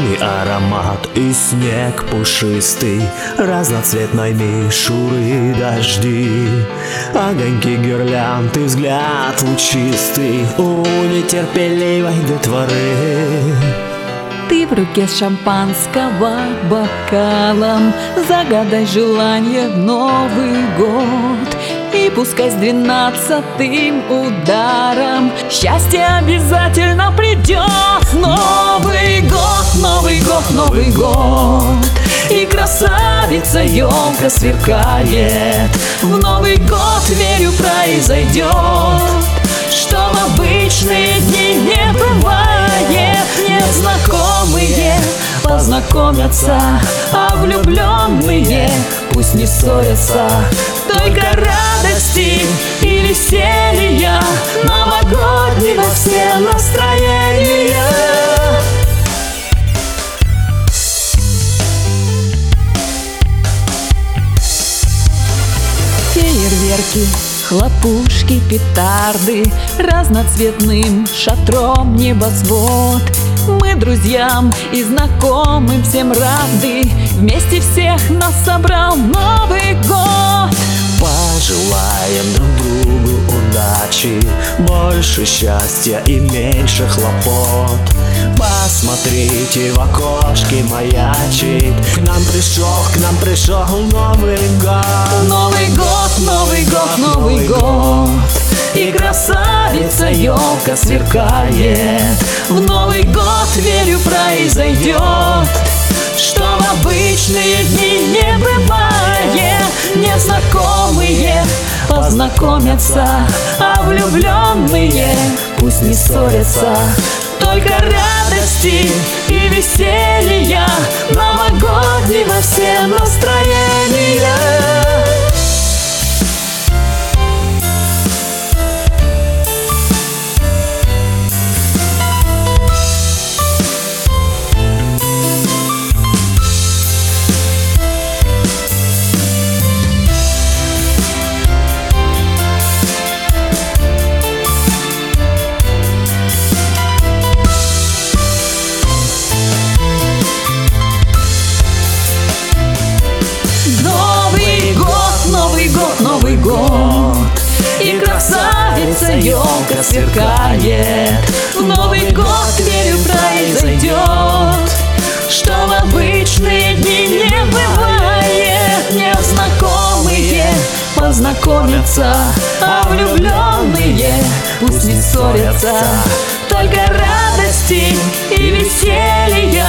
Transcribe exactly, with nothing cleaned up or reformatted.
Весенний аромат и снег пушистый, разноцветной мишуры дожди, огоньки гирлянд и взгляд лучистый у нетерпеливой детворы. Ты в руке с шампанского бокалом, загадай желание в Новый год. И пускай с двенадцатым ударом счастье обязательно придет. Новый год, Новый год, Новый год, и красавица елка сверкает. В Новый год, верю, произойдет, что в обычные дни не бывает. Незнакомые познакомятся, а влюбленные пусть не ссорятся. Только радости и веселья, новогоднего все настроения. Фейерверки, хлопушки, петарды, разноцветным шатром небосвод. Мы друзьям и знакомым всем рады, вместе всех нас собрал Новый год. Пожелаем друг другу удачи, больше счастья и меньше хлопот. Посмотрите, в окошке маячит, к нам пришел, к нам пришел Новый год. Новый год, Новый год, Новый год, и красавица елка сверкает. В Новый год, верю, произойдет, что в обычные дни не бывает. Незнакомые познакомятся, а влюбленные пусть не ссорятся. Только радости и веселья, новогоднего все настроения. Новый год, и красавица елка сверкает. В Новый год, верю, произойдет, что в обычные дни не бывает. Незнакомые познакомятся, а влюбленные пусть не ссорятся. Только радости и веселья,